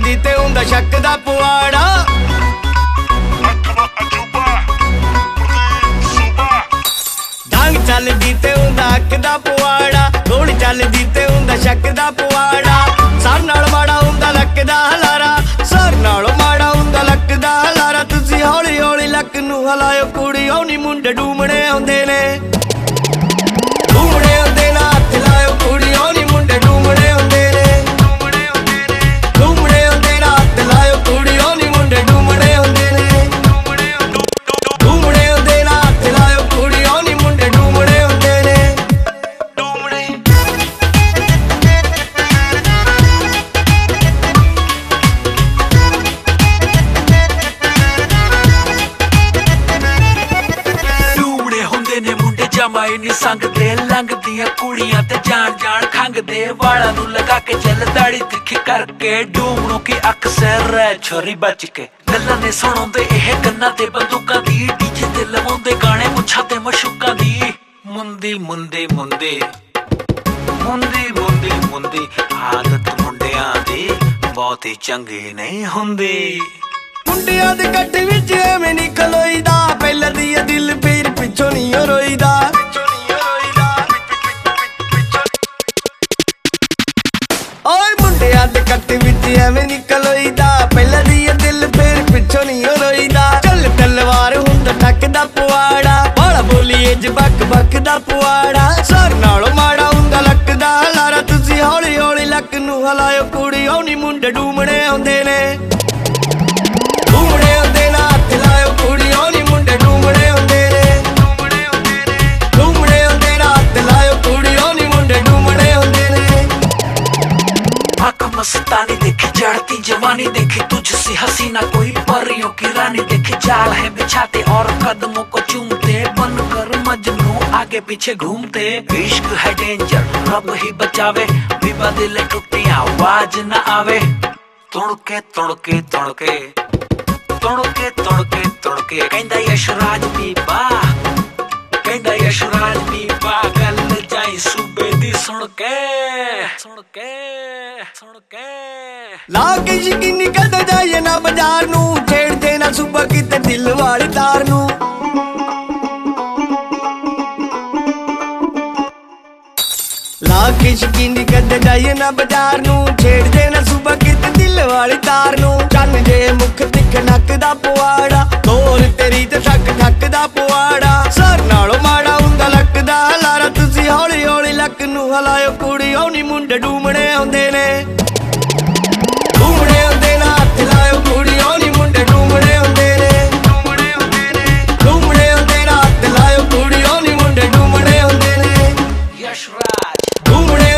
ਚੱਲਦੀ ਤੇ ਹੁੰਦਾ ਸ਼ੱਕ ਦਾ ਪਵਾੜਾ। ਡਾਂਗ ਚੱਲਦੀ ਤੇ ਹੁੰਦਾ ਅੱਖ ਦਾ ਪਵਾੜਾ, ਗੋਲੀ ਚੱਲਦੀ ਤੇ ਹੁੰਦਾ ਸ਼ੱਕ ਦਾ ਪਵਾੜਾ। ਸਰ ਨਾਲ ਮਾੜਾ ਹੁੰਦਾ ਲੱਕ ਦਾ ਹਲਾਰਾ, ਸਰ ਨਾਲੋਂ ਮਾੜਾ ਹੁੰਦਾ ਲੱਕ ਦਾ ਹਲਾਰਾ। ਤੁਸੀਂ ਹੌਲੀ ਹੌਲੀ ਲੱਕ ਨੂੰ ਹਲਾਇਓ ਕੁੜੀਓ ਨੀ ਮੁੰਡੇ ਡੂਮਣੇ ਆਉਂਦੇ ਨੇ, ਡੂਮਣੇ ਆਉਂਦੇ ਨਾ ਹੱਥ ਲਾਇਓ ਕੁੜੀਓ ਨੀ ਮੁੰਡੇ ਡੂਮਣੇ ਆਉਂਦੇ ਨੇ, ਡੂਮਣੇ ਆਉਂਦੇ ਨਾ ਹੱਥ ਲਾਇਓ ਕੁੜੀਓ ਨੀ ਮੁੰਡੇ ਡੂਮਣੇ ਆਉਂਦੇ ਨੇ, ਡੂਮਣੇ ਆਉਂਦੇ ਨਾ ਹੱਥ ਲਾਇਓ ਕੁੜੀਓ ਨੀ ਮੁੰਡੇ ਡੂਮਣੇ ਆਉਂਦੇ ਨੇ। ਜਮਾਈ ਨੀ ਸੰਗਦੇ ਲੰਘਦੀਆਂ ਕੁੜੀਆਂ ਤੇ ਜਾਣ ਜਾਣ ਖੰਗਦੇ, ਵਾਲਾਂ ਨੂੰ ਲਗਾ ਕੇ ਚੱਲ ਦਾੜੀ ਤਿੱਖੀ ਕਰਕੇ। ਡੂਮਣੋਂ ਕੀ ਅੱਖ ਸਹਿ ਰਹਿ ਛੋਰੀ ਬਚ ਕੇ, ਗੱਲਾਂ ਨੇ ਸੁਣਾਉਂਦੇ ਇਹ ਗੰਨਾਂ ਤੇ ਬੰਦੂਕਾਂ ਦੀ, ਡੀਜੇ ਤੇ ਲਵਾਉਂਦੇ ਗਾਣੇ ਮੁੱਛਾਂ ਤੇ ਮਸ਼ੂਕਾਂ ਦੀ। ਮੁੰਦੀ ਮੁੰਦੀ ਮੁੰਦੀ ਮੁੰਦੀ ਮੁੰਦੀ ਮੁੰਦੀ ਆਦਤ ਮੁੰਡਿਆਂ ਦੀ ਬਹੁਤੀ ਚੰਗੀ ਨਹੀਂ ਹੁੰਦੀ। ਮੁੰਡਿਆਂ ਦੇ ਕੱਟ ਵਿੱਚ ਐਵੇਂ ਨੀ ਖਲੋਈਦਾ, ਪਹਿਲਾਂ ਦੀ ਦਿਲ ਫੇਰ ਪਿੱਛੋਂ ਨੀ ਰੋਈਦਾ। ਓਏ ਮੁੰਡਿਆਂ ਦੇ ਕੱਟ ਵਿੱਚ ਐਵੇਂ ਨੀ ਖਲੋਈਦਾ, ਪਹਿਲਾਂ ਦੀ ਦਿਲ ਫੇਰ ਪਿੱਛੋਂ ਨੀ ਰੋਈਦਾ। ਚੱਲ ਤਲਵਾਰ ਹੁੰਦਾ ਟੱਕ ਦਾ ਪਵਾੜਾ, ਬਾਲਾ ਬੋਲੀਏ ਜ ਬੱਕ ਬੱਕ ਦਾ ਪਵਾੜਾ। ਸਰ ਨਾਲੋਂ ਮਾੜਾ ਹੁੰਦਾ ਲੱਕ ਦਾ ਹਲਾਰਾ, ਤੁਸੀਂ ਹੌਲੀ ਹੌਲੀ ਲੱਕ ਨੂੰ ਹਲਾਇਓ ਕੁੜੀਓ ਨੀ ਮੁੰਡੇ ਡੂਮਣੇ ਆਉਂਦੇ ਨੇ, ਡੂਮਣੇ ਆਉਂਦੇ ਨਾ ਹੱਥ ਲਾਇਓ ਕੁੜੀਓ ਨੀ ਮੁੰਡੇ ਡੂਮਣੇ ਆਉਂਦੇ ਨੇ, ਡੂਮਣੇ ਆਉਂਦੇ ਨਾ ਹੱਥ ਲਾਇਓ ਕੁੜੀਓ ਨੀ ਮੁੰਡੇ ਡੂਮਣੇ ਆਉਂਦੇ ਨੇ। आँख मस्तानी देखी चढ़ती जवानी देखी, तुझसे हसीना कोई परियों की रानी देखी। जाल है बिछाते और कदमों को चूमते, बनकर मजनू आगे पीछे घूमते। इश्क है डेंजर रब ही बचावे, विवाद दिल टूटे आवाज न आवे। तुड़के तुड़के तुड़के तुड़के तुड़के तुड़के कहंदा यशराज पीपा, कहंदा यशराज पीपा, गल जाई सूबे दी सुन के सुन के सुन के। ਲਾ ਕੇ ਯਕੀਨੀ ਕਦ ਜਾਈਏ ਨਾ ਬਾਜ਼ਾਰ ਨੂੰ, ਛੇੜਦੇ ਨਾ ਸੁਬਾ ਕਿਤੇ ਦਿਲ ਵਾਲੀ ਤਾਰ ਨੂੰ। ਲਾ ਕੇ ਯਕੀਨੀ ਕਦ ਜਾਈਏ ਨਾ ਬਾਜ਼ਾਰ ਨੂੰ, ਛੇੜਦੇ ਨਾ ਸੁਬਾ ਕਿਤੇ ਦਿਲ ਵਾਲੀ ਤਾਰ ਨੂੰ। ਚੰਨ ਜੇ ਮੁੱਖ ਤਿੱਖ ਨੱਕ ਦਾ ਪਵਾੜਾ, ਤੋਰ ਤੇਰੀ ਤੇ ਠੱਕ ਠੱਕ ਦਾ ਪਵਾੜਾ। ਸਰ ਨਾਲੋਂ ਮਾੜਾ ਹੁੰਦਾ ਲੱਕ ਦਾ ਹਲਾਰਾ, ਤੁਸੀਂ ਹੌਲੀ ਹੌਲੀ ਲੱਕ ਨੂੰ ਹਲਾਇਓ ਕੁੜੀਓ ਨੀ ਮੁੰਡੇ ਡੂਮਣੇ ਆਉਂਦੇ ਨੇ, ਡੂਮਣੇ ਆਉਂਦੇ ਨਾ ਹੱਥ ਲਾਇਓ ਕੁੜੀਓ ਨੀ ਮੁੰਡੇ ਡੂਮਣੇ ਆਉਂਦੇ ਨੇ, ਡੂਮਣੇ ਆਉਂਦੇ ਨਾ ਹੱਥ ਲਾਇਓ ਕੁੜੀਓ ਨੀ ਮੁੰਡੇ ਡੂਮਣੇ ਆਉਂਦੇ ਨੇ। यशराज ਡੂਮਣੇ